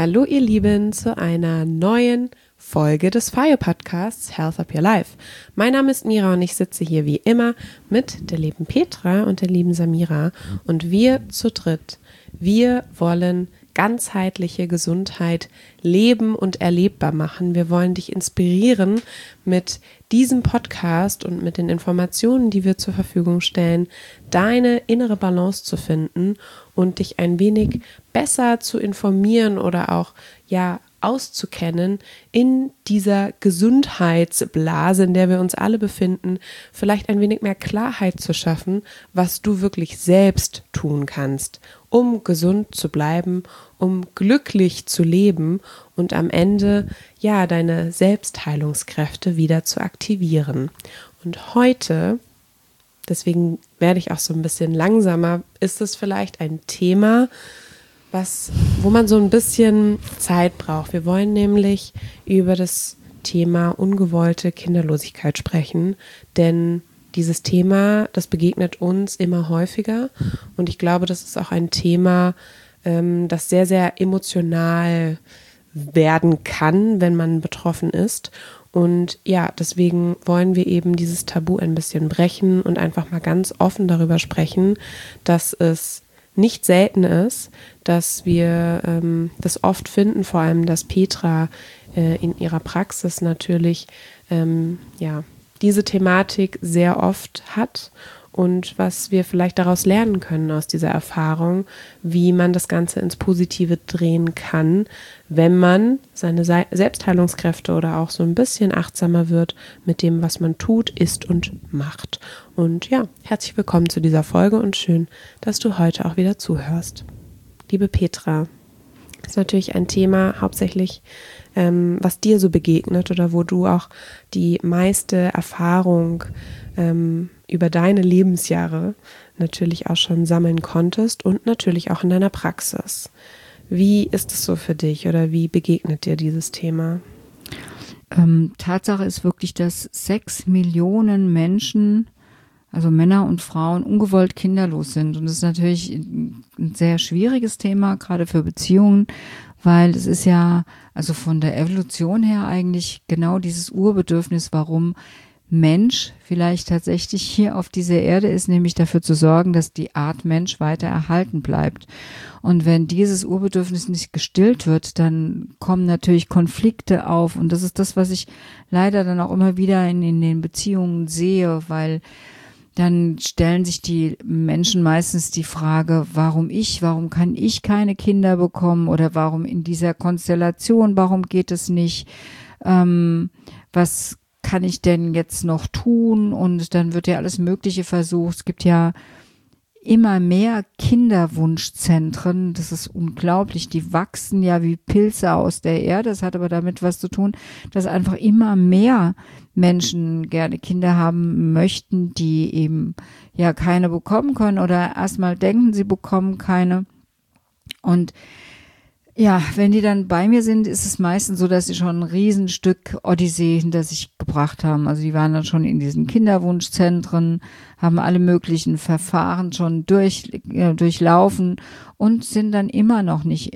Hallo ihr Lieben zu einer neuen Folge des FIRE Podcasts Health Up Your Life. Mein Name ist Mira und ich sitze hier wie immer mit der lieben Petra und der lieben Samira und wir zu dritt, wir wollen ganzheitliche Gesundheit leben und erlebbar machen. Wir wollen dich inspirieren mit diesem Podcast und mit den Informationen, die wir zur Verfügung stellen, deine innere Balance zu finden und dich ein wenig besser zu informieren oder auch auszukennen in dieser Gesundheitsblase, in der wir uns alle befinden, vielleicht ein wenig mehr Klarheit zu schaffen, was du wirklich selbst tun kannst, um gesund zu bleiben, um glücklich zu leben und am Ende deine Selbstheilungskräfte wieder zu aktivieren. Und heute, deswegen werde ich auch so ein bisschen langsamer, ist es vielleicht ein Thema, wo man so ein bisschen Zeit braucht. Wir wollen nämlich über das Thema ungewollte Kinderlosigkeit sprechen, denn dieses Thema, das begegnet uns immer häufiger und ich glaube, das ist auch ein Thema, das sehr, sehr emotional werden kann, wenn man betroffen ist. Und deswegen wollen wir eben dieses Tabu ein bisschen brechen und einfach mal ganz offen darüber sprechen, dass es nicht selten ist, dass wir das oft finden, vor allem, dass Petra in ihrer Praxis natürlich diese Thematik sehr oft hat und was wir vielleicht daraus lernen können aus dieser Erfahrung, wie man das Ganze ins Positive drehen kann, wenn man seine Selbstheilungskräfte oder auch so ein bisschen achtsamer wird mit dem, was man tut, isst und macht. Und herzlich willkommen zu dieser Folge und schön, dass du heute auch wieder zuhörst. Liebe Petra, ist natürlich ein Thema hauptsächlich, was dir so begegnet oder wo du auch die meiste Erfahrung über deine Lebensjahre natürlich auch schon sammeln konntest und natürlich auch in deiner Praxis. Wie ist es so für dich oder wie begegnet dir dieses Thema? Tatsache ist wirklich, dass 6 Millionen Menschen, also Männer und Frauen, ungewollt kinderlos sind. Und das ist natürlich ein sehr schwieriges Thema, gerade für Beziehungen, weil es ist ja, also von der Evolution her eigentlich genau dieses Urbedürfnis, warum Mensch vielleicht tatsächlich hier auf dieser Erde ist, nämlich dafür zu sorgen, dass die Art Mensch weiter erhalten bleibt. Und wenn dieses Urbedürfnis nicht gestillt wird, dann kommen natürlich Konflikte auf. Und das ist das, was ich leider dann auch immer wieder in den Beziehungen sehe, weil dann stellen sich die Menschen meistens die Frage, warum kann ich keine Kinder bekommen oder warum in dieser Konstellation, warum geht es nicht, was kann ich denn jetzt noch tun? Und dann wird ja alles Mögliche versucht. Es gibt ja immer mehr Kinderwunschzentren. Das ist unglaublich. Die wachsen ja wie Pilze aus der Erde. Das hat aber damit was zu tun, dass einfach immer mehr Menschen gerne Kinder haben möchten, die eben keine bekommen können oder erstmal denken, sie bekommen keine. Und wenn die dann bei mir sind, ist es meistens so, dass sie schon ein Riesenstück Odyssee hinter sich gebracht haben. Also die waren dann schon in diesen Kinderwunschzentren, haben alle möglichen Verfahren schon durchlaufen und sind dann immer noch nicht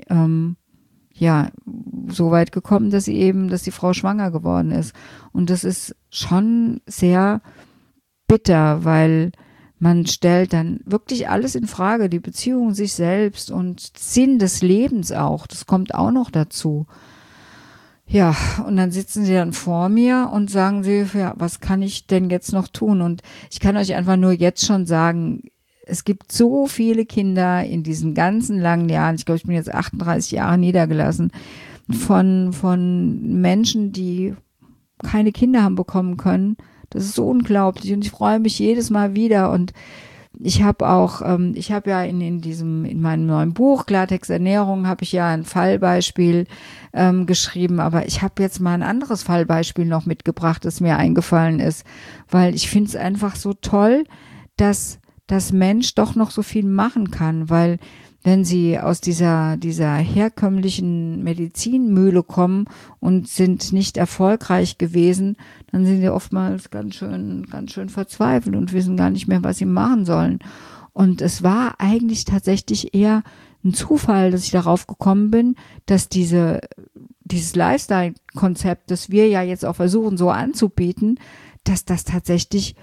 so weit gekommen, dass die Frau schwanger geworden ist. Und das ist schon sehr bitter, weil man stellt dann wirklich alles in Frage, die Beziehung, sich selbst und Sinn des Lebens auch. Das kommt auch noch dazu. Ja, und dann sitzen sie dann vor mir und sagen sie, was kann ich denn jetzt noch tun? Und ich kann euch einfach nur jetzt schon sagen, es gibt so viele Kinder in diesen ganzen langen Jahren, ich glaube, ich bin jetzt 38 Jahre niedergelassen, von Menschen, die keine Kinder haben bekommen können. Das ist so unglaublich und ich freue mich jedes Mal wieder und ich habe auch, in meinem neuen Buch Klartext Ernährung habe ich ja ein Fallbeispiel geschrieben, aber ich habe jetzt mal ein anderes Fallbeispiel noch mitgebracht, das mir eingefallen ist, weil ich finde es einfach so toll, dass das Mensch doch noch so viel machen kann, weil wenn sie aus dieser herkömmlichen Medizinmühle kommen und sind nicht erfolgreich gewesen, dann sind sie oftmals ganz schön verzweifelt und wissen gar nicht mehr, was sie machen sollen. Und es war eigentlich tatsächlich eher ein Zufall, dass ich darauf gekommen bin, dass dieses Lifestyle-Konzept, das wir ja jetzt auch versuchen so anzubieten, dass das tatsächlich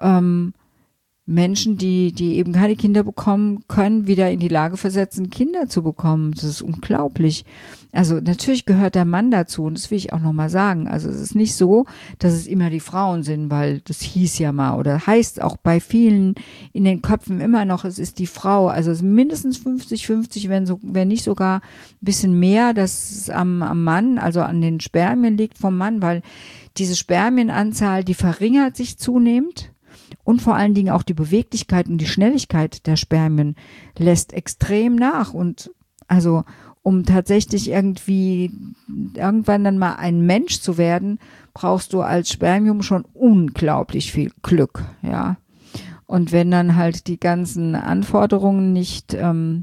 Menschen, die eben keine Kinder bekommen können, wieder in die Lage versetzen, Kinder zu bekommen. Das ist unglaublich. Also natürlich gehört der Mann dazu und das will ich auch nochmal sagen. Also es ist nicht so, dass es immer die Frauen sind, weil das hieß ja mal oder heißt auch bei vielen in den Köpfen immer noch, es ist die Frau. Also es ist mindestens 50-50, wenn nicht sogar ein bisschen mehr, dass es am Mann, also an den Spermien liegt vom Mann, weil diese Spermienanzahl, die verringert sich zunehmend. Und vor allen Dingen auch die Beweglichkeit und die Schnelligkeit der Spermien lässt extrem nach. Und also um tatsächlich irgendwann dann mal ein Mensch zu werden, brauchst du als Spermium schon unglaublich viel Glück, ja. Und wenn dann halt die ganzen Anforderungen nicht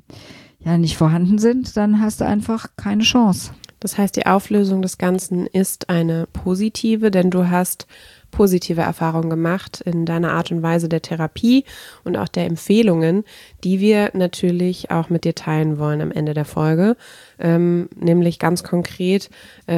vorhanden sind, dann hast du einfach keine Chance. Das heißt, die Auflösung des Ganzen ist eine positive, denn du hast positive Erfahrungen gemacht in deiner Art und Weise der Therapie und auch der Empfehlungen, die wir natürlich auch mit dir teilen wollen am Ende der Folge, nämlich ganz konkret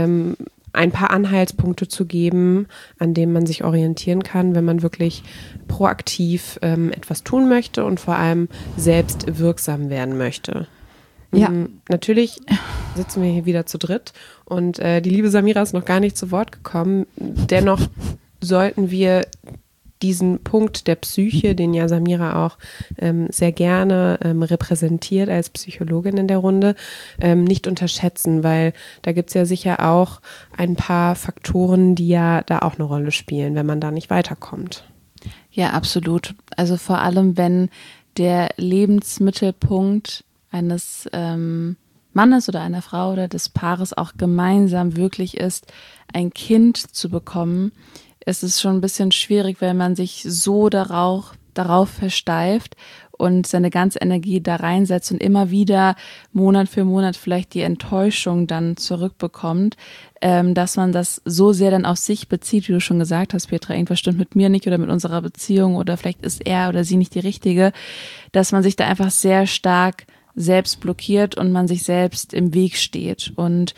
ein paar Anhaltspunkte zu geben, an denen man sich orientieren kann, wenn man wirklich proaktiv etwas tun möchte und vor allem selbst wirksam werden möchte. Ja. Natürlich sitzen wir hier wieder zu dritt und die liebe Samira ist noch gar nicht zu Wort gekommen. Dennoch sollten wir diesen Punkt der Psyche, den ja Samira auch sehr gerne repräsentiert als Psychologin in der Runde, nicht unterschätzen, weil da gibt es ja sicher auch ein paar Faktoren, die ja da auch eine Rolle spielen, wenn man da nicht weiterkommt. Ja, absolut. Also vor allem, wenn der Lebensmittelpunkt eines Mannes oder einer Frau oder des Paares auch gemeinsam wirklich ist, ein Kind zu bekommen, ist es schon ein bisschen schwierig, wenn man sich so darauf versteift und seine ganze Energie da reinsetzt und immer wieder Monat für Monat vielleicht die Enttäuschung dann zurückbekommt, dass man das so sehr dann auf sich bezieht, wie du schon gesagt hast, Petra, irgendwas stimmt mit mir nicht oder mit unserer Beziehung oder vielleicht ist er oder sie nicht die Richtige, dass man sich da einfach sehr stark selbst blockiert und man sich selbst im Weg steht. Und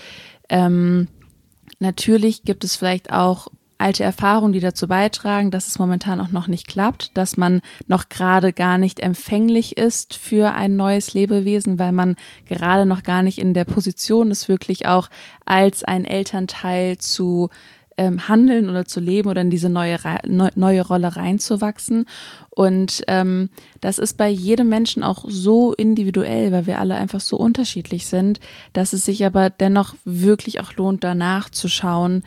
natürlich gibt es vielleicht auch alte Erfahrungen, die dazu beitragen, dass es momentan auch noch nicht klappt, dass man noch gerade gar nicht empfänglich ist für ein neues Lebewesen, weil man gerade noch gar nicht in der Position ist, wirklich auch als ein Elternteil zu handeln oder zu leben oder in diese neue Rolle reinzuwachsen. Und das ist bei jedem Menschen auch so individuell, weil wir alle einfach so unterschiedlich sind, dass es sich aber dennoch wirklich auch lohnt, danach zu schauen,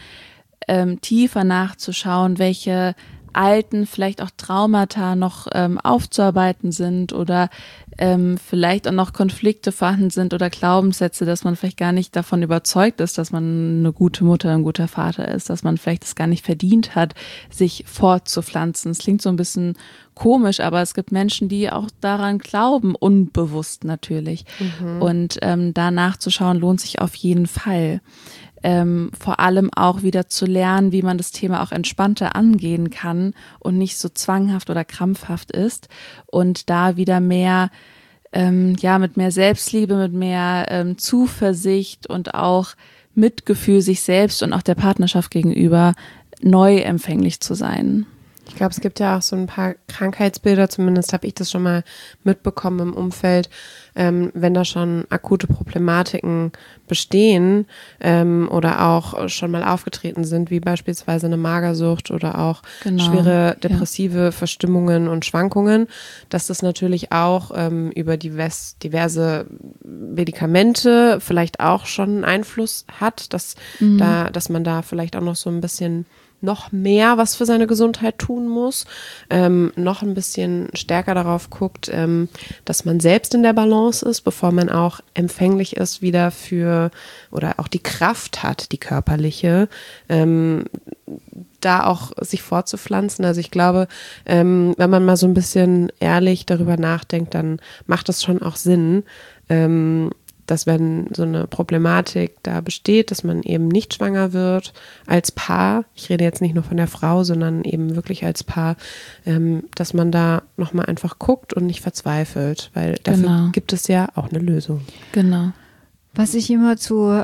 tiefer nachzuschauen, welche alten, vielleicht auch Traumata noch aufzuarbeiten sind oder vielleicht auch noch Konflikte vorhanden sind oder Glaubenssätze, dass man vielleicht gar nicht davon überzeugt ist, dass man eine gute Mutter, ein guter Vater ist, dass man vielleicht es gar nicht verdient hat, sich fortzupflanzen. Es klingt so ein bisschen komisch, aber es gibt Menschen, die auch daran glauben, unbewusst natürlich. Und da nachzuschauen lohnt sich auf jeden Fall. Vor allem auch wieder zu lernen, wie man das Thema auch entspannter angehen kann und nicht so zwanghaft oder krampfhaft ist und da wieder mehr, mit mehr Selbstliebe, mit mehr Zuversicht und auch Mitgefühl sich selbst und auch der Partnerschaft gegenüber neu empfänglich zu sein. Ich glaube, es gibt ja auch so ein paar Krankheitsbilder, zumindest habe ich das schon mal mitbekommen im Umfeld, wenn da schon akute Problematiken bestehen oder auch schon mal aufgetreten sind, wie beispielsweise eine Magersucht oder auch schwere depressive Verstimmungen und Schwankungen, dass das natürlich auch über diverse Medikamente vielleicht auch schon einen Einfluss hat, dass man da vielleicht auch noch so ein bisschen noch mehr was für seine Gesundheit tun muss, noch ein bisschen stärker darauf guckt, dass man selbst in der Balance ist, bevor man auch empfänglich ist wieder für oder auch die Kraft hat, die körperliche, da auch sich fortzupflanzen. Also ich glaube, wenn man mal so ein bisschen ehrlich darüber nachdenkt, dann macht das schon auch Sinn, dass wenn so eine Problematik da besteht, dass man eben nicht schwanger wird als Paar, ich rede jetzt nicht nur von der Frau, sondern eben wirklich als Paar, dass man da nochmal einfach guckt und nicht verzweifelt, weil dafür gibt es ja auch eine Lösung. Genau. Was ich immer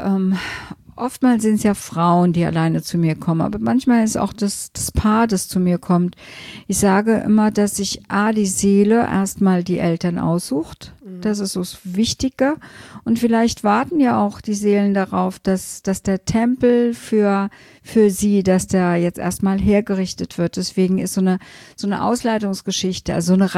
oftmals sind es ja Frauen, die alleine zu mir kommen, aber manchmal ist auch das Paar, das zu mir kommt. Ich sage immer, dass sich die Seele erstmal die Eltern aussucht. Das ist so das Wichtige. Und vielleicht warten ja auch die Seelen darauf, dass der Tempel für sie, dass der jetzt erstmal hergerichtet wird. Deswegen ist so eine Ausleitungsgeschichte, also so ein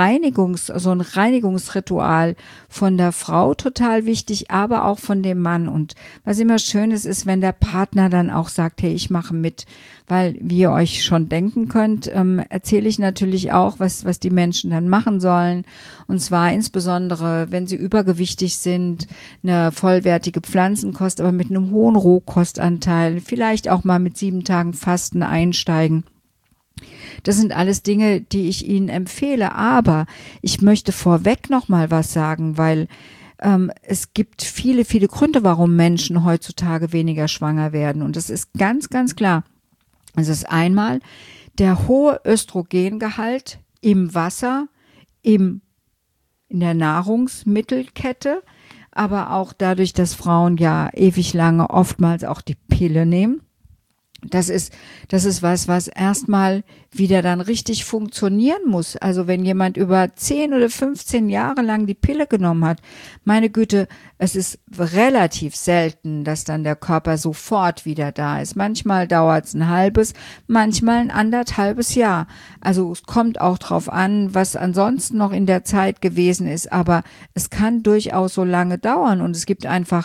Reinigungsritual von der Frau total wichtig, aber auch von dem Mann. Und was immer schön ist, wenn der Partner dann auch sagt, hey, ich mache mit. Weil, wie ihr euch schon denken könnt, erzähle ich natürlich auch, was die Menschen dann machen sollen. Und zwar insbesondere, wenn sie übergewichtig sind, eine vollwertige Pflanzenkost, aber mit einem hohen Rohkostanteil, vielleicht auch mal mit 7 Tagen Fasten einsteigen. Das sind alles Dinge, die ich Ihnen empfehle. Aber ich möchte vorweg noch mal was sagen, weil es gibt viele, viele Gründe, warum Menschen heutzutage weniger schwanger werden. Und das ist ganz, ganz klar. Es ist einmal der hohe Östrogengehalt im Wasser, in der Nahrungsmittelkette, aber auch dadurch, dass Frauen ja ewig lange oftmals auch die Pille nehmen. Das ist was erstmal wieder dann richtig funktionieren muss. Also wenn jemand über 10 oder 15 Jahre lang die Pille genommen hat, meine Güte, es ist relativ selten, dass dann der Körper sofort wieder da ist. Manchmal dauert es ein halbes, manchmal ein 1,5 Jahr. Also es kommt auch drauf an, was ansonsten noch in der Zeit gewesen ist. Aber es kann durchaus so lange dauern. Und es gibt einfach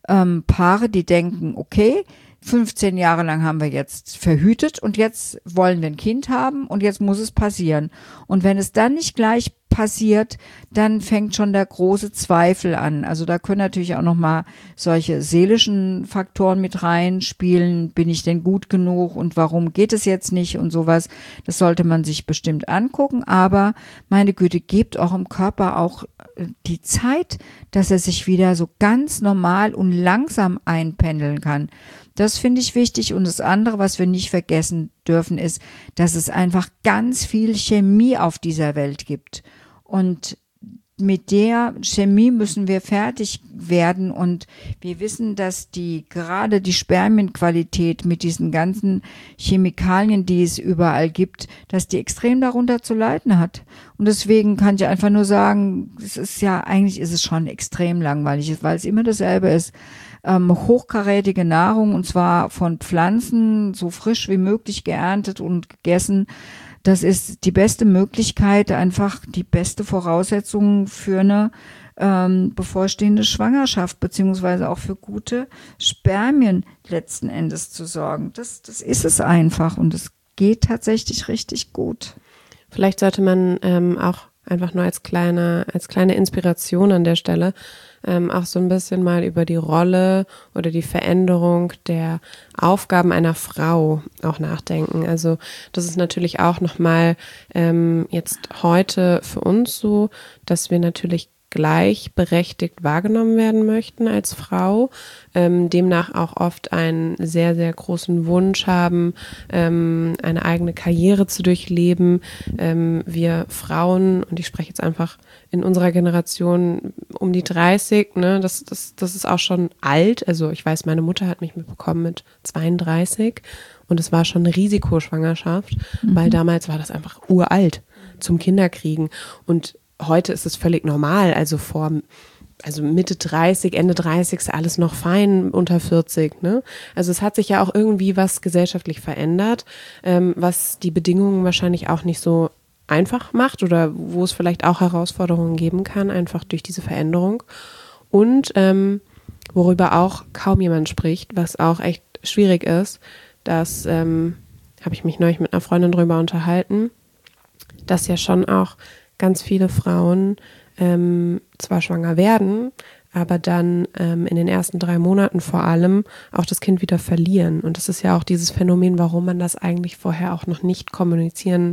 Paare, die denken, okay, 15 Jahre lang haben wir jetzt verhütet und jetzt wollen wir ein Kind haben und jetzt muss es passieren. Und wenn es dann nicht gleich passiert, dann fängt schon der große Zweifel an. Also da können natürlich auch nochmal solche seelischen Faktoren mit reinspielen. Bin ich denn gut genug und warum geht es jetzt nicht und sowas. Das sollte man sich bestimmt angucken. Aber meine Güte, gebt eurem Körper auch die Zeit, dass er sich wieder so ganz normal und langsam einpendeln kann. Das finde ich wichtig. Und das andere, was wir nicht vergessen dürfen, ist, dass es einfach ganz viel Chemie auf dieser Welt gibt. Und mit der Chemie müssen wir fertig werden. Und wir wissen, dass gerade die Spermienqualität mit diesen ganzen Chemikalien, die es überall gibt, dass die extrem darunter zu leiden hat. Und deswegen kann ich einfach nur sagen, eigentlich ist es schon extrem langweilig, weil es immer dasselbe ist. Hochkarätige Nahrung, und zwar von Pflanzen, so frisch wie möglich geerntet und gegessen. Das ist die beste Möglichkeit, einfach die beste Voraussetzung für eine bevorstehende Schwangerschaft, beziehungsweise auch für gute Spermien letzten Endes zu sorgen. Das ist es einfach und es geht tatsächlich richtig gut. Vielleicht sollte man auch einfach nur als kleine Inspiration an der Stelle auch so ein bisschen mal über die Rolle oder die Veränderung der Aufgaben einer Frau auch nachdenken. Also das ist natürlich auch nochmal jetzt heute für uns so, dass wir natürlich gleichberechtigt wahrgenommen werden möchten als Frau, demnach auch oft einen sehr, sehr großen Wunsch haben, eine eigene Karriere zu durchleben. Wir Frauen, und ich spreche jetzt einfach in unserer Generation um die 30, ne, das ist auch schon alt. Also ich weiß, meine Mutter hat mich mitbekommen mit 32 und es war schon eine Risikoschwangerschaft, weil damals war das einfach uralt zum Kinderkriegen. Und heute ist es völlig normal, also Mitte 30, Ende 30 ist alles noch fein, unter 40, ne? Also es hat sich ja auch irgendwie was gesellschaftlich verändert, was die Bedingungen wahrscheinlich auch nicht so einfach macht oder wo es vielleicht auch Herausforderungen geben kann, einfach durch diese Veränderung. Und worüber auch kaum jemand spricht, was auch echt schwierig ist, das habe ich mich neulich mit einer Freundin drüber unterhalten, dass ja schon auch ganz viele Frauen zwar schwanger werden, aber dann in den ersten 3 Monaten vor allem auch das Kind wieder verlieren. Und das ist ja auch dieses Phänomen, warum man das eigentlich vorher auch noch nicht kommunizieren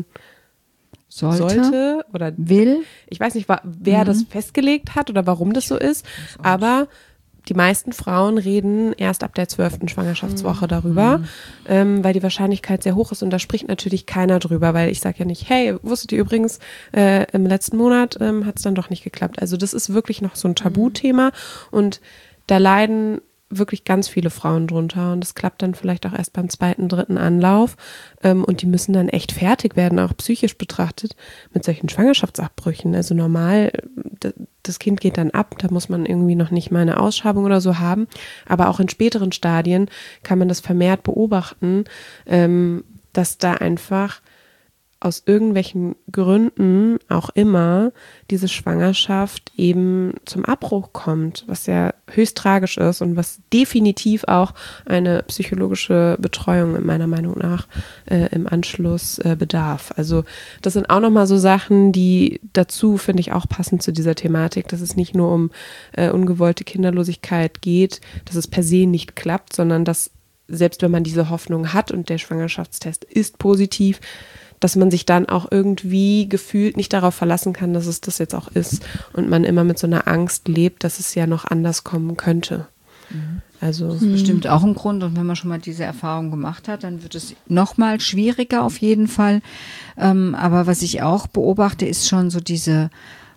sollte oder will. Ich weiß nicht, wer das festgelegt hat oder warum das so ist, aber die meisten Frauen reden erst ab der 12. Schwangerschaftswoche darüber, weil die Wahrscheinlichkeit sehr hoch ist und da spricht natürlich keiner drüber, weil ich sage ja nicht, hey, wusstet ihr übrigens, im letzten Monat hat es dann doch nicht geklappt. Also das ist wirklich noch so ein Tabuthema und da leiden wirklich ganz viele Frauen drunter und das klappt dann vielleicht auch erst beim 2., 3. Anlauf und die müssen dann echt fertig werden, auch psychisch betrachtet, mit solchen Schwangerschaftsabbrüchen. Also normal, das Kind geht dann ab, da muss man irgendwie noch nicht mal eine Ausschabung oder so haben, aber auch in späteren Stadien kann man das vermehrt beobachten, dass da einfach aus irgendwelchen Gründen auch immer diese Schwangerschaft eben zum Abbruch kommt, was ja höchst tragisch ist und was definitiv auch eine psychologische Betreuung meiner Meinung nach im Anschluss bedarf. Also das sind auch nochmal so Sachen, die dazu, finde ich, auch passen zu dieser Thematik, dass es nicht nur um ungewollte Kinderlosigkeit geht, dass es per se nicht klappt, sondern dass selbst wenn man diese Hoffnung hat und der Schwangerschaftstest ist positiv, dass man sich dann auch irgendwie gefühlt nicht darauf verlassen kann, dass es das jetzt auch ist und man immer mit so einer Angst lebt, dass es ja noch anders kommen könnte. Also das ist bestimmt auch ein Grund und wenn man schon mal diese Erfahrung gemacht hat, dann wird es noch mal schwieriger auf jeden Fall. Aber was ich auch beobachte, ist schon so diese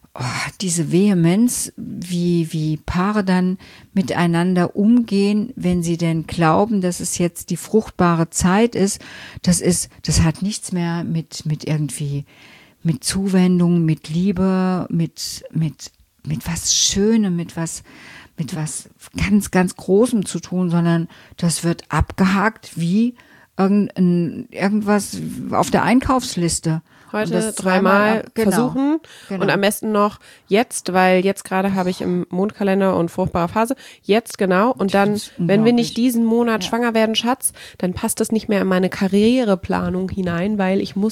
Vehemenz, wie Paare dann miteinander umgehen, wenn sie denn glauben, dass es jetzt die fruchtbare Zeit ist. Das hat nichts mehr mit Zuwendung, mit Liebe, mit was Schönem, mit was ganz, ganz Großem zu tun, sondern das wird abgehakt wie irgendwas auf der Einkaufsliste. Heute 3-mal versuchen und am besten noch jetzt, weil jetzt gerade habe ich im Mondkalender und fruchtbare Phase, jetzt genau und dann, wenn wir nicht diesen Monat schwanger werden, Schatz, dann passt das nicht mehr in meine Karriereplanung hinein, weil ich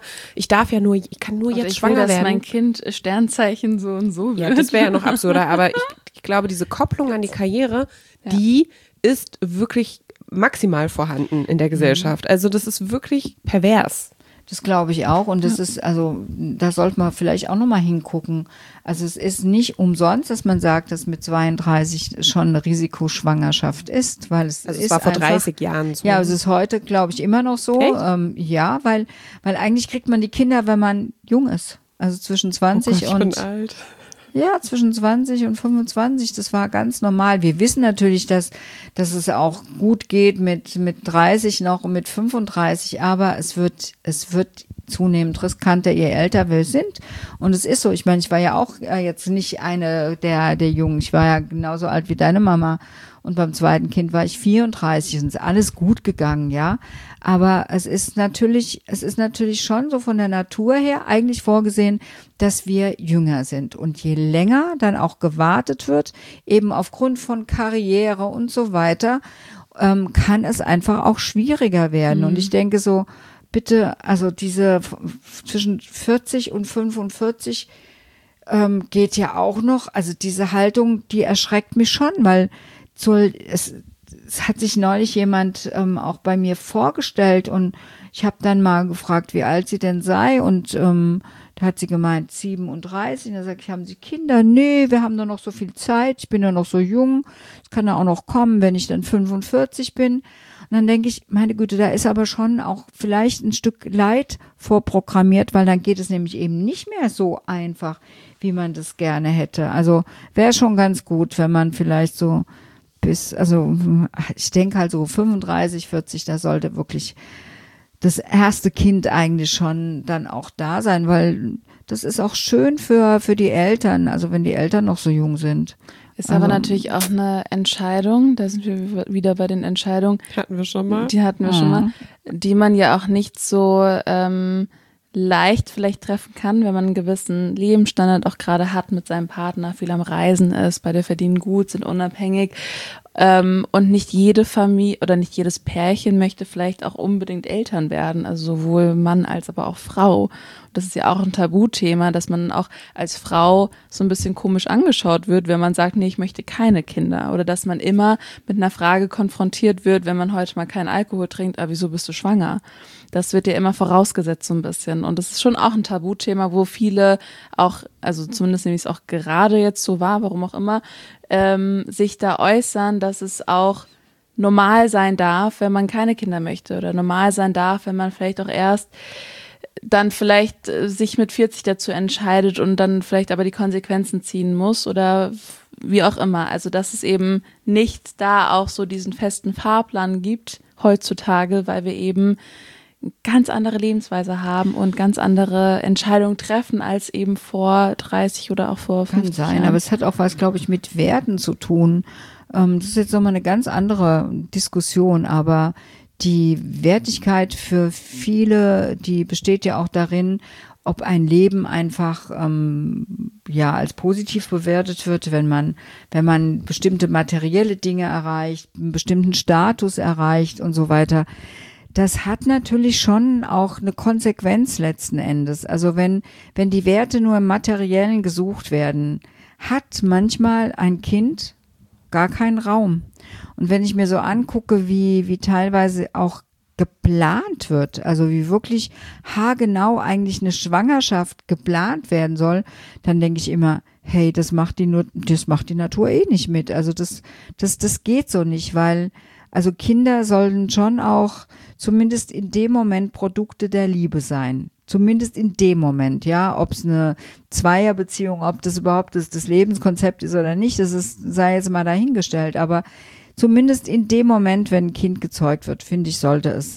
kann nur jetzt schwanger werden. Dass mein Kind Sternzeichen so und so wird. Ja, das wäre ja noch absurder, aber ich glaube, diese Kopplung an die Karriere, die ist wirklich maximal vorhanden in der Gesellschaft. Also das ist wirklich pervers. Das glaube ich auch und das ist, also da sollte man vielleicht auch nochmal hingucken. Also es ist nicht umsonst, dass man sagt, dass mit 32 schon eine Risikoschwangerschaft ist, weil es war vor 30 Jahren so. Ja, es ist heute, glaube ich, immer noch so. Ja, weil eigentlich kriegt man die Kinder, wenn man jung ist. Also zwischen 20 und ich bin alt. Ja, zwischen 20 und 25, das war ganz normal. Wir wissen natürlich, dass es auch gut geht mit 30 noch und mit 35, aber es wird zunehmend riskanter, je älter wir sind. Und es ist so, ich meine, ich war ja auch jetzt nicht eine der Jungen, ich war ja genauso alt wie deine Mama. Und beim zweiten Kind war ich 34 und es ist alles gut gegangen, ja. Aber es ist natürlich schon so von der Natur her eigentlich vorgesehen, dass wir jünger sind. Und je länger dann auch gewartet wird, eben aufgrund von Karriere und so weiter, kann es einfach auch schwieriger werden. Und ich denke so, bitte, also diese zwischen 40 und 45 geht ja auch noch, also diese Haltung, die erschreckt mich schon, weil es hat sich neulich jemand auch bei mir vorgestellt und ich habe dann mal gefragt, wie alt sie denn sei und da hat sie gemeint 37 und da sag ich, haben Sie Kinder? Nee, wir haben doch noch so viel Zeit, ich bin ja noch so jung, es kann ja auch noch kommen, wenn ich dann 45 bin. Und dann denke ich, meine Güte, da ist aber schon auch vielleicht ein Stück Leid vorprogrammiert, weil dann geht es nämlich eben nicht mehr so einfach, wie man das gerne hätte. Also wäre schon ganz gut, wenn man vielleicht so ich denke halt so 35, 40, da sollte wirklich das erste Kind eigentlich schon dann auch da sein, weil das ist auch schön für die Eltern, also wenn die Eltern noch so jung sind. Ist aber natürlich auch eine Entscheidung, da sind wir wieder bei den Entscheidungen. Die hatten wir schon mal, die man ja auch nicht so leicht vielleicht treffen kann, wenn man einen gewissen Lebensstandard auch gerade hat mit seinem Partner, viel am Reisen ist, beide verdienen gut, sind unabhängig und nicht jede Familie oder nicht jedes Pärchen möchte vielleicht auch unbedingt Eltern werden, also sowohl Mann als aber auch Frau. Das ist ja auch ein Tabuthema, dass man auch als Frau so ein bisschen komisch angeschaut wird, wenn man sagt, nee, ich möchte keine Kinder. Oder dass man immer mit einer Frage konfrontiert wird, wenn man heute mal keinen Alkohol trinkt, wieso bist du schwanger? Das wird ja immer vorausgesetzt so ein bisschen. Und das ist schon auch ein Tabuthema, wo viele auch, also zumindest nehme ich es auch gerade jetzt so wahr, warum auch immer, sich da äußern, dass es auch normal sein darf, wenn man keine Kinder möchte, oder normal sein darf, wenn man vielleicht auch erst dann vielleicht sich mit 40 dazu entscheidet und dann vielleicht aber die Konsequenzen ziehen muss oder wie auch immer. Also dass es eben nicht da auch so diesen festen Fahrplan gibt heutzutage, weil wir eben ganz andere Lebensweise haben und ganz andere Entscheidungen treffen als eben vor 30 oder auch vor 50 Jahren. Kann sein, Jahren. aber es hat auch was, glaube ich, mit Werten zu tun. Das ist jetzt nochmal eine ganz andere Diskussion, aber die Wertigkeit für viele, die besteht ja auch darin, ob ein Leben einfach als positiv bewertet wird, wenn man bestimmte materielle Dinge erreicht, einen bestimmten Status erreicht und so weiter. Das hat natürlich schon auch eine Konsequenz letzten Endes. Also wenn die Werte nur im Materiellen gesucht werden, hat manchmal ein Kind gar keinen Raum. Und wenn ich mir so angucke, wie teilweise auch geplant wird, also wie wirklich haargenau eigentlich eine Schwangerschaft geplant werden soll, dann denke ich immer, hey, das macht die Natur eh nicht mit. Also das geht so nicht, weil also Kinder sollen schon auch zumindest in dem Moment Produkte der Liebe sein. Zumindest in dem Moment, ja, ob es eine Zweierbeziehung, ob das überhaupt das Lebenskonzept ist oder nicht, sei jetzt mal dahingestellt. Aber zumindest in dem Moment, wenn ein Kind gezeugt wird, finde ich, sollte es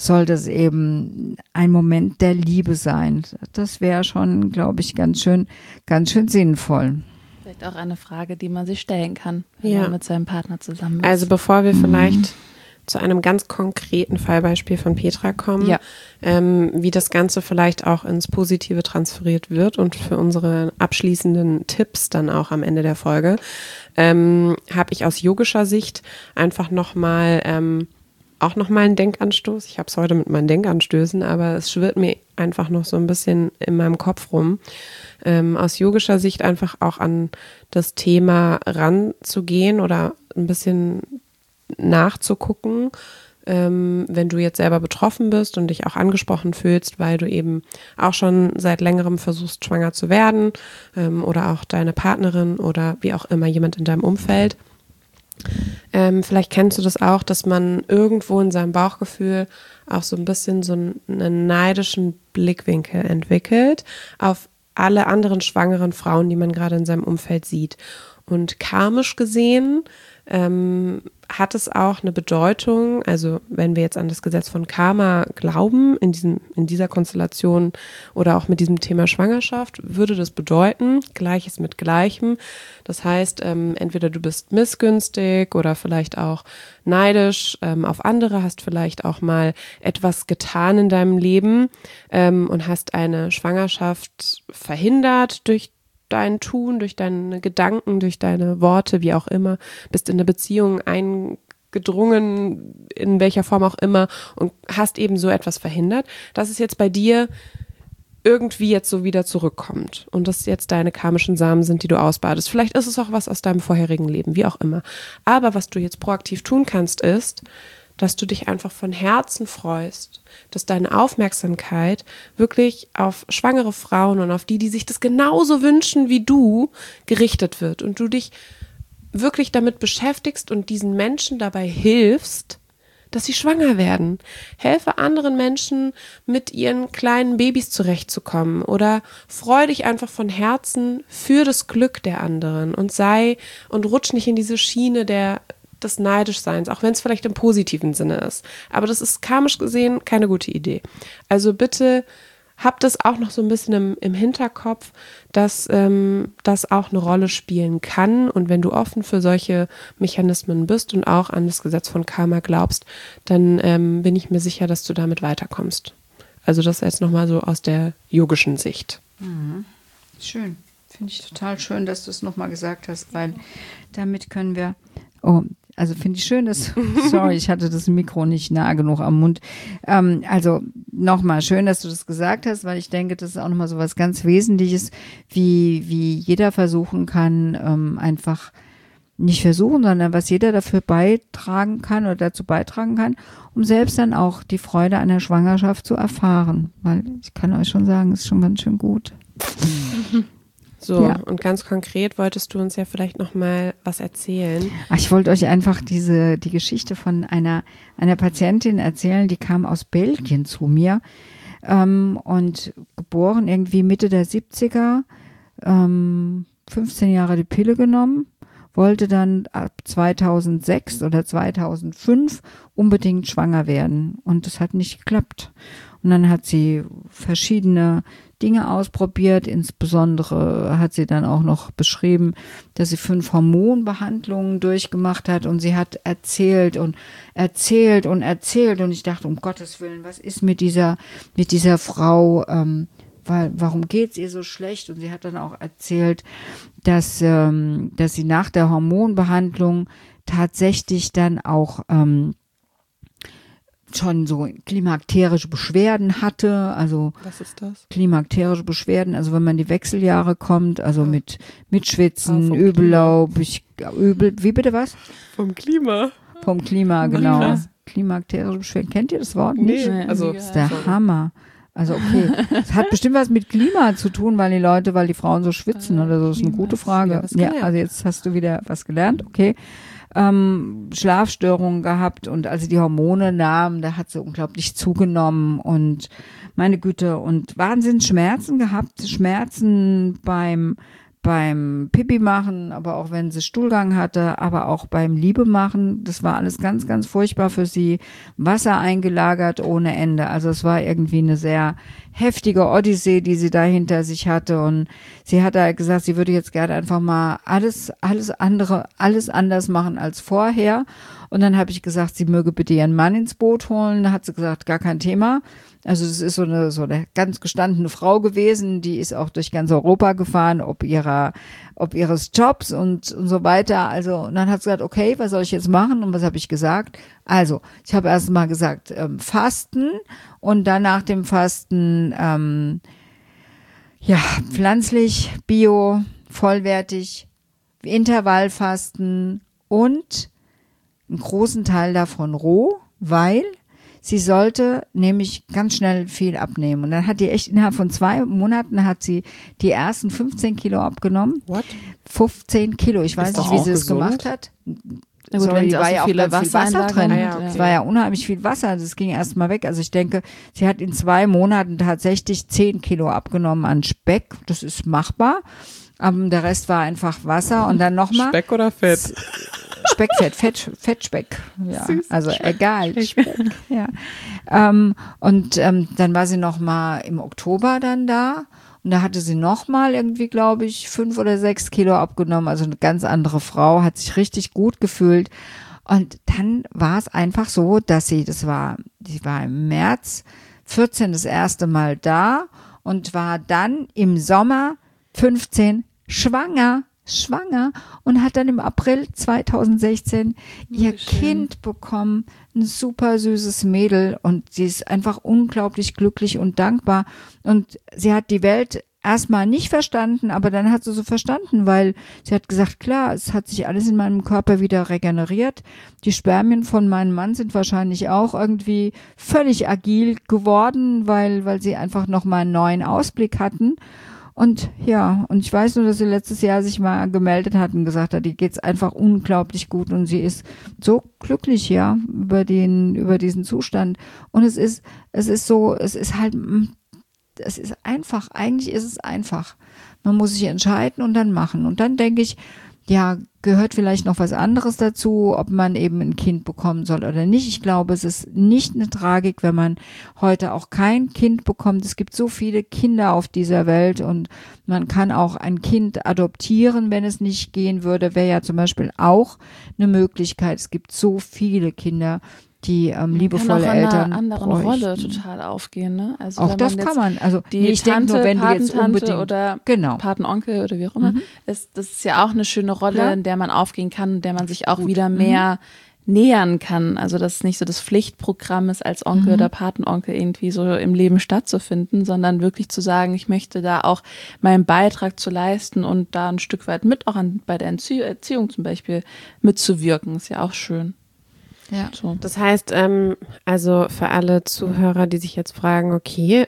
eben ein Moment der Liebe sein. Das wäre schon, glaube ich, ganz schön sinnvoll. Vielleicht auch eine Frage, die man sich stellen kann, wenn man mit seinem Partner zusammen ist. Also bevor wir vielleicht zu einem ganz konkreten Fallbeispiel von Petra kommen, wie das Ganze vielleicht auch ins Positive transferiert wird und für unsere abschließenden Tipps dann auch am Ende der Folge, habe ich aus yogischer Sicht einfach nochmal einen Denkanstoß. Ich habe es heute mit meinen Denkanstößen, aber es schwirrt mir einfach noch so ein bisschen in meinem Kopf rum. Aus yogischer Sicht einfach auch an das Thema ranzugehen oder ein bisschen nachzugucken, wenn du jetzt selber betroffen bist und dich auch angesprochen fühlst, weil du eben auch schon seit längerem versuchst, schwanger zu werden, oder auch deine Partnerin oder wie auch immer jemand in deinem Umfeld. Vielleicht kennst du das auch, dass man irgendwo in seinem Bauchgefühl auch so ein bisschen so einen neidischen Blickwinkel entwickelt auf alle anderen schwangeren Frauen, die man gerade in seinem Umfeld sieht. Und karmisch gesehen hat es auch eine Bedeutung, also wenn wir jetzt an das Gesetz von Karma glauben, in dieser Konstellation oder auch mit diesem Thema Schwangerschaft, würde das bedeuten, Gleiches mit Gleichem. Das heißt, entweder du bist missgünstig oder vielleicht auch neidisch auf andere, hast vielleicht auch mal etwas getan in deinem Leben und hast eine Schwangerschaft verhindert durch dein Tun, durch deine Gedanken, durch deine Worte, wie auch immer, bist in eine Beziehung eingedrungen, in welcher Form auch immer, und hast eben so etwas verhindert, dass es jetzt bei dir irgendwie jetzt so wieder zurückkommt und das jetzt deine karmischen Samen sind, die du ausbadest. Vielleicht ist es auch was aus deinem vorherigen Leben, wie auch immer. Aber was du jetzt proaktiv tun kannst, ist, dass du dich einfach von Herzen freust, dass deine Aufmerksamkeit wirklich auf schwangere Frauen und auf die sich das genauso wünschen wie du, gerichtet wird und du dich wirklich damit beschäftigst und diesen Menschen dabei hilfst, dass sie schwanger werden. Helfe anderen Menschen, mit ihren kleinen Babys zurechtzukommen oder freu dich einfach von Herzen für das Glück der anderen und rutsch nicht in diese Schiene des Neidischseins, auch wenn es vielleicht im positiven Sinne ist. Aber das ist karmisch gesehen keine gute Idee. Also bitte habt das auch noch so ein bisschen im Hinterkopf, dass das auch eine Rolle spielen kann. Und wenn du offen für solche Mechanismen bist und auch an das Gesetz von Karma glaubst, dann bin ich mir sicher, dass du damit weiterkommst. Also das jetzt nochmal so aus der yogischen Sicht. Mhm. Schön. Finde ich total schön, dass du es nochmal gesagt hast, weil damit können wir Also finde ich schön, dass, sorry, ich hatte das Mikro nicht nah genug am Mund. Also nochmal schön, dass du das gesagt hast, weil ich denke, das ist auch nochmal so was ganz Wesentliches, wie jeder versuchen kann, einfach nicht versuchen, sondern was jeder dafür beitragen kann oder dazu beitragen kann, um selbst dann auch die Freude an der Schwangerschaft zu erfahren. Weil ich kann euch schon sagen, es ist schon ganz schön gut. So, Ja. und ganz konkret wolltest du uns ja vielleicht noch mal was erzählen. Ach, ich wollte euch einfach die Geschichte von einer Patientin erzählen, die kam aus Belgien zu mir und geboren irgendwie Mitte der 70er, 15 Jahre die Pille genommen, wollte dann ab 2006 oder 2005 unbedingt schwanger werden und das hat nicht geklappt. Und dann hat sie verschiedene Dinge ausprobiert, insbesondere hat sie dann auch noch beschrieben, dass sie 5 Hormonbehandlungen durchgemacht hat und sie hat erzählt und erzählt und erzählt und ich dachte, um Gottes Willen, was ist mit dieser Frau, warum geht's ihr so schlecht? Und sie hat dann auch erzählt, dass sie nach der Hormonbehandlung tatsächlich dann auch schon so klimakterische Beschwerden hatte, also Was ist das? klimakterische Beschwerden, also wenn man die Wechseljahre kommt, also mit Schwitzen, vom Übellaub, wie bitte was? Vom Klima. Vom Klima, genau. krass. Klimakterische Beschwerden, kennt ihr das Wort nicht? Nee, also Das ist der Hammer. Also okay, es hat bestimmt was mit Klima zu tun, weil die Frauen so schwitzen oder so, das ist eine gute Frage. Ja, also jetzt hast du wieder was gelernt, okay. Schlafstörungen gehabt und als sie die Hormone nahm, da hat sie unglaublich zugenommen und meine Güte und Wahnsinnsschmerzen gehabt, Schmerzen beim Pipi machen, aber auch wenn sie Stuhlgang hatte, aber auch beim Liebe machen, das war alles ganz, ganz furchtbar für sie, Wasser eingelagert ohne Ende, also es war irgendwie eine sehr heftige Odyssee, die sie da hinter sich hatte und sie hat da gesagt, sie würde jetzt gerne einfach mal alles anders machen als vorher und dann habe ich gesagt, sie möge bitte ihren Mann ins Boot holen, da hat sie gesagt, gar kein Thema. Also das ist so eine ganz gestandene Frau gewesen, die ist auch durch ganz Europa gefahren, ob ihres Jobs und so weiter. Also und dann hat sie gesagt, okay, was soll ich jetzt machen? Und was habe ich gesagt? Also ich habe erst mal gesagt, Fasten und dann nach dem Fasten pflanzlich, bio, vollwertig, Intervallfasten und einen großen Teil davon roh, weil sie sollte nämlich ganz schnell viel abnehmen. Und dann hat die echt innerhalb von 2 Monaten hat sie die ersten 15 Kilo abgenommen. What? 15 Kilo. Ich weiß Ist nicht, doch wie auch sie es gesund. gemacht hat. Na gut, wenn Die sie auch war so ja auch viele ganz viel Wasser drin. Wassereinlagerungen hat, ja. Es war ja unheimlich viel Wasser. Das ging erst mal weg. Also ich denke, sie hat in 2 Monaten tatsächlich 10 Kilo abgenommen an Speck. Das ist machbar. Aber der Rest war einfach Wasser. Und dann nochmal. Speck oder Fett? Speckfett, Fettspeck. Ja, Süß. also egal. Speck, ja. Und dann war sie noch mal im Oktober dann da und da hatte sie noch mal irgendwie, glaube ich, 5 oder 6 Kilo abgenommen. Also eine ganz andere Frau, hat sich richtig gut gefühlt. Und dann war es einfach so, dass sie war im März 14 das erste Mal da und war dann im Sommer 15 schwanger und hat dann im April 2016 ihr Kind bekommen, ein super süßes Mädel und sie ist einfach unglaublich glücklich und dankbar und sie hat die Welt erstmal nicht verstanden, aber dann hat sie so verstanden, weil sie hat gesagt, klar, es hat sich alles in meinem Körper wieder regeneriert. Die Spermien von meinem Mann sind wahrscheinlich auch irgendwie völlig agil geworden, weil sie einfach nochmal einen neuen Ausblick hatten. Und ja, und ich weiß nur, dass sie letztes Jahr sich mal gemeldet hat und gesagt hat, ihr geht's einfach unglaublich gut und sie ist so glücklich, ja, über diesen Zustand. Und es ist einfach, eigentlich ist es einfach. Man muss sich entscheiden und dann machen. Und dann denke ich, ja, gehört vielleicht noch was anderes dazu, ob man eben ein Kind bekommen soll oder nicht. Ich glaube, es ist nicht eine Tragik, wenn man heute auch kein Kind bekommt. Es gibt so viele Kinder auf dieser Welt und man kann auch ein Kind adoptieren, wenn es nicht gehen würde, wäre ja zum Beispiel auch eine Möglichkeit. Es gibt so viele Kinder, liebevolle Eltern in einer anderen bräuchten. Rolle total aufgehen. Ne? Also Auch wenn das man kann man. Also die ich denke nur, wenn du jetzt Patentante unbedingt oder genau. Patenonkel oder wie auch immer, das ist ja auch eine schöne Rolle, Klar. in der man aufgehen kann, in der man sich auch wieder mehr nähern kann. Also dass es nicht so das Pflichtprogramm ist, als Onkel oder Patenonkel irgendwie so im Leben stattzufinden, sondern wirklich zu sagen, ich möchte da auch meinen Beitrag zu leisten und da ein Stück weit mit auch bei der Erziehung zum Beispiel mitzuwirken. Ist ja auch schön. Ja. So. Das heißt, also für alle Zuhörer, die sich jetzt fragen, okay,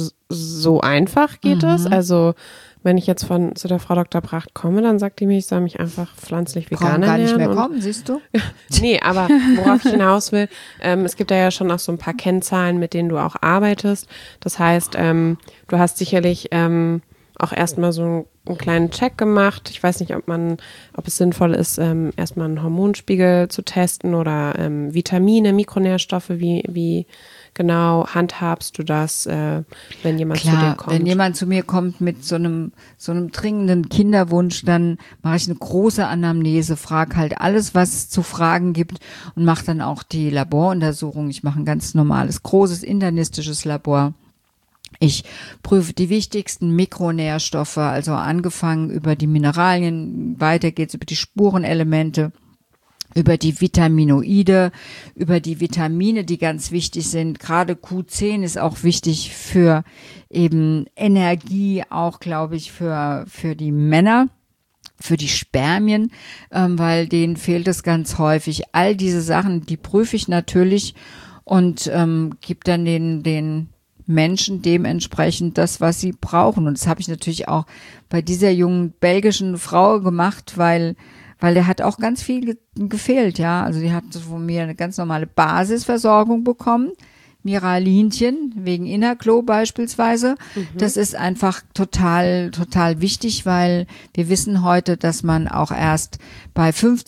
so einfach geht es? Also wenn ich jetzt zu der Frau Dr. Bracht komme, dann sagt die mir, ich soll mich einfach pflanzlich vegan Gar nicht mehr ernähren. kommen, siehst du? Nee, aber worauf ich hinaus will, es gibt ja schon auch so ein paar Kennzahlen, mit denen du auch arbeitest. Das heißt, du hast sicherlich auch erstmal so einen kleinen Check gemacht. Ich weiß nicht, ob es sinnvoll ist, erstmal einen Hormonspiegel zu testen oder Vitamine, Mikronährstoffe, wie genau handhabst du das, wenn jemand zu dir kommt? Wenn jemand zu mir kommt mit so einem dringenden Kinderwunsch, dann mache ich eine große Anamnese, frage halt alles, was es zu fragen gibt und mache dann auch die Laboruntersuchung. Ich mache ein ganz normales, großes internistisches Labor. Ich prüfe die wichtigsten Mikronährstoffe, also angefangen über die Mineralien, weiter geht's über die Spurenelemente, über die Vitaminoide, über die Vitamine, die ganz wichtig sind. Gerade Q10 ist auch wichtig für eben Energie, auch glaube ich für die Männer, für die Spermien, weil denen fehlt es ganz häufig. All diese Sachen, die prüfe ich natürlich und gebe dann den Menschen dementsprechend das, was sie brauchen. Und das habe ich natürlich auch bei dieser jungen belgischen Frau gemacht, weil der hat auch ganz viel gefehlt, ja. Also die hat von mir eine ganz normale Basisversorgung bekommen. Miralinchen, wegen Innerklo beispielsweise. Das ist einfach total, total wichtig, weil wir wissen heute, dass man auch erst bei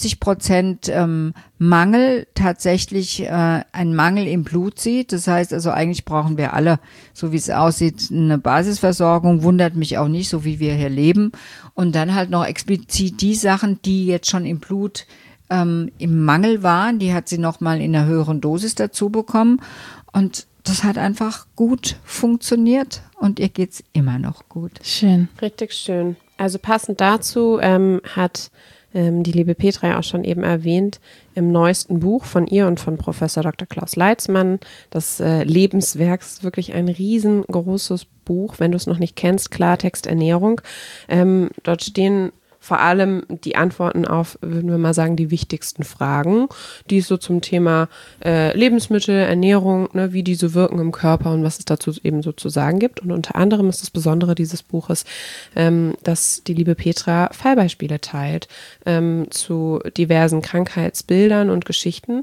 50% Mangel tatsächlich einen Mangel im Blut sieht. Das heißt also, eigentlich brauchen wir alle, so wie es aussieht, eine Basisversorgung. Wundert mich auch nicht, so wie wir hier leben. Und dann halt noch explizit die Sachen, die jetzt schon im Blut im Mangel waren, die hat sie nochmal in einer höheren Dosis dazu bekommen. Und das hat einfach gut funktioniert und ihr geht's immer noch gut. Schön. Richtig schön. Also passend dazu hat die liebe Petra ja auch schon eben erwähnt, im neuesten Buch von ihr und von Professor Dr. Klaus Leitzmann, das Lebenswerk, ist wirklich ein riesengroßes Buch, wenn du es noch nicht kennst, Klartext Ernährung. Dort stehen vor allem die Antworten auf, würden wir mal sagen, die wichtigsten Fragen, die es so zum Thema Lebensmittel, Ernährung, ne, wie diese wirken im Körper und was es dazu eben so zu sagen gibt. Und unter anderem ist das Besondere dieses Buches, dass die liebe Petra Fallbeispiele teilt zu diversen Krankheitsbildern und Geschichten.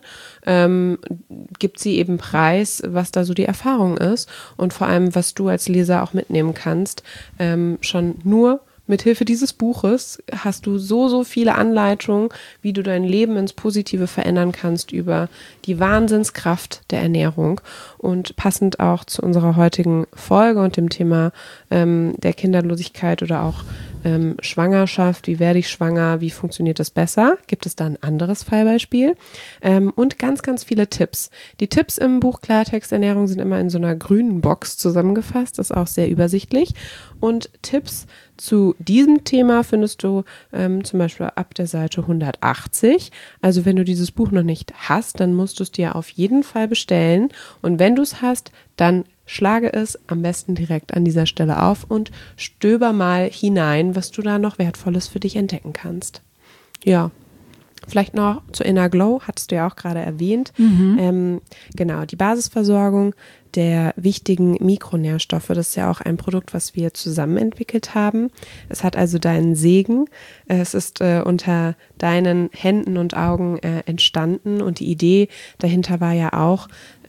Gibt sie eben preis, was da so die Erfahrung ist und vor allem, was du als Leser auch mitnehmen kannst, schon nur mithilfe dieses Buches hast du so viele Anleitungen, wie du dein Leben ins Positive verändern kannst über die Wahnsinnskraft der Ernährung. Und passend auch zu unserer heutigen Folge und dem Thema der Kinderlosigkeit oder auch Schwangerschaft, wie werde ich schwanger, wie funktioniert das besser, gibt es da ein anderes Fallbeispiel und ganz viele Tipps. Die Tipps im Buch Klartext Ernährung sind immer in so einer grünen Box zusammengefasst, das ist auch sehr übersichtlich und Tipps zu diesem Thema findest du zum Beispiel ab der Seite 180. Also wenn du dieses Buch noch nicht hast, dann musst du es dir auf jeden Fall bestellen. Und wenn du es hast, dann schlage es am besten direkt an dieser Stelle auf und stöber mal hinein, was du da noch Wertvolles für dich entdecken kannst. Ja. Vielleicht noch zu Inner Glow, hattest du ja auch gerade erwähnt. Genau, die Basisversorgung der wichtigen Mikronährstoffe, das ist ja auch ein Produkt, was wir zusammen entwickelt haben. Es hat also deinen Segen. Es ist unter deinen Händen und Augen entstanden und die Idee dahinter war ja auch,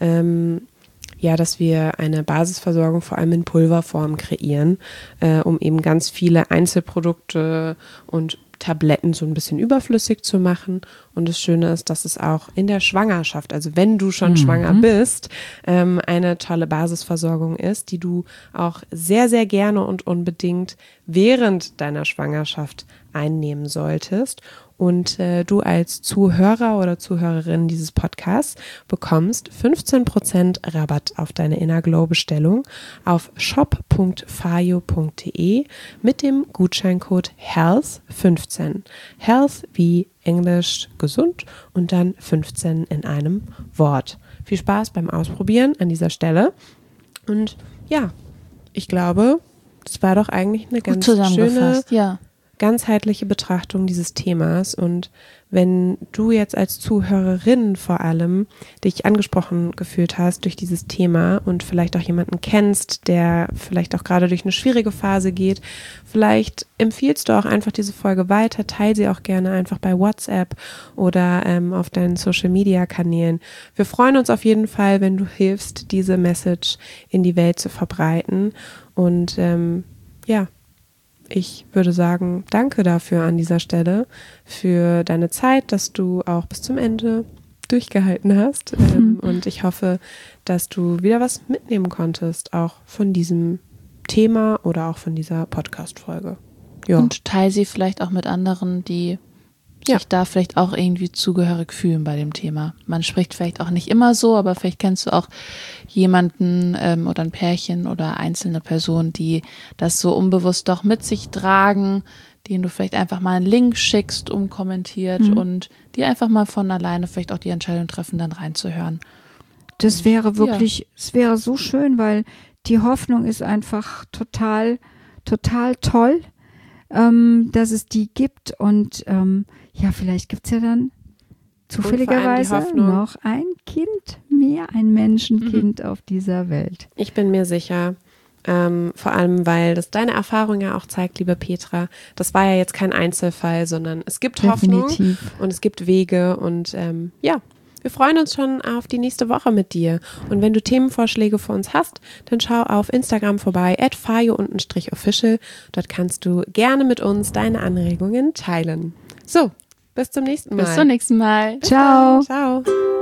dass wir eine Basisversorgung vor allem in Pulverform kreieren, um eben ganz viele Einzelprodukte und Tabletten so ein bisschen überflüssig zu machen. Und das Schöne ist, dass es auch in der Schwangerschaft, also wenn du schon schwanger bist, eine tolle Basisversorgung ist, die du auch sehr, sehr gerne und unbedingt während deiner Schwangerschaft einnehmen solltest. Und du als Zuhörer oder Zuhörerin dieses Podcasts bekommst 15% Rabatt auf deine Inner Glow Bestellung auf shop.fayo.de mit dem Gutscheincode HEALTH15. Health wie Englisch gesund und dann 15 in einem Wort. Viel Spaß beim Ausprobieren an dieser Stelle. Und ja, ich glaube, das war doch eigentlich eine ganz schöne, ganzheitliche Betrachtung dieses Themas. Und wenn du jetzt als Zuhörerin vor allem dich angesprochen gefühlt hast durch dieses Thema und vielleicht auch jemanden kennst, der vielleicht auch gerade durch eine schwierige Phase geht, vielleicht empfiehlst du auch einfach diese Folge weiter, teile sie auch gerne einfach bei WhatsApp oder auf deinen Social-Media-Kanälen. Wir freuen uns auf jeden Fall, wenn du hilfst, diese Message in die Welt zu verbreiten. Und ich würde sagen, danke dafür an dieser Stelle, für deine Zeit, dass du auch bis zum Ende durchgehalten hast. Und ich hoffe, dass du wieder was mitnehmen konntest, auch von diesem Thema oder auch von dieser Podcast-Folge. Ja. Und teile sie vielleicht auch mit anderen, die sich da vielleicht auch irgendwie zugehörig fühlen bei dem Thema. Man spricht vielleicht auch nicht immer so, aber vielleicht kennst du auch jemanden oder ein Pärchen oder einzelne Personen, die das so unbewusst doch mit sich tragen, denen du vielleicht einfach mal einen Link schickst, unkommentiert und die einfach mal von alleine vielleicht auch die Entscheidung treffen, dann reinzuhören. Das wäre wirklich, es wäre so schön, weil die Hoffnung ist einfach total, total toll, dass es die gibt und vielleicht gibt es ja dann zufälligerweise noch ein Kind mehr, ein Menschenkind auf dieser Welt. Ich bin mir sicher, vor allem, weil das deine Erfahrung ja auch zeigt, liebe Petra, das war ja jetzt kein Einzelfall, sondern es gibt Hoffnung und es gibt Wege und wir freuen uns schon auf die nächste Woche mit dir. Und wenn du Themenvorschläge für uns hast, dann schau auf Instagram vorbei, @fayo_official. Dort kannst du gerne mit uns deine Anregungen teilen. So, bis zum nächsten Mal. Bis zum nächsten Mal. Ciao. Ciao.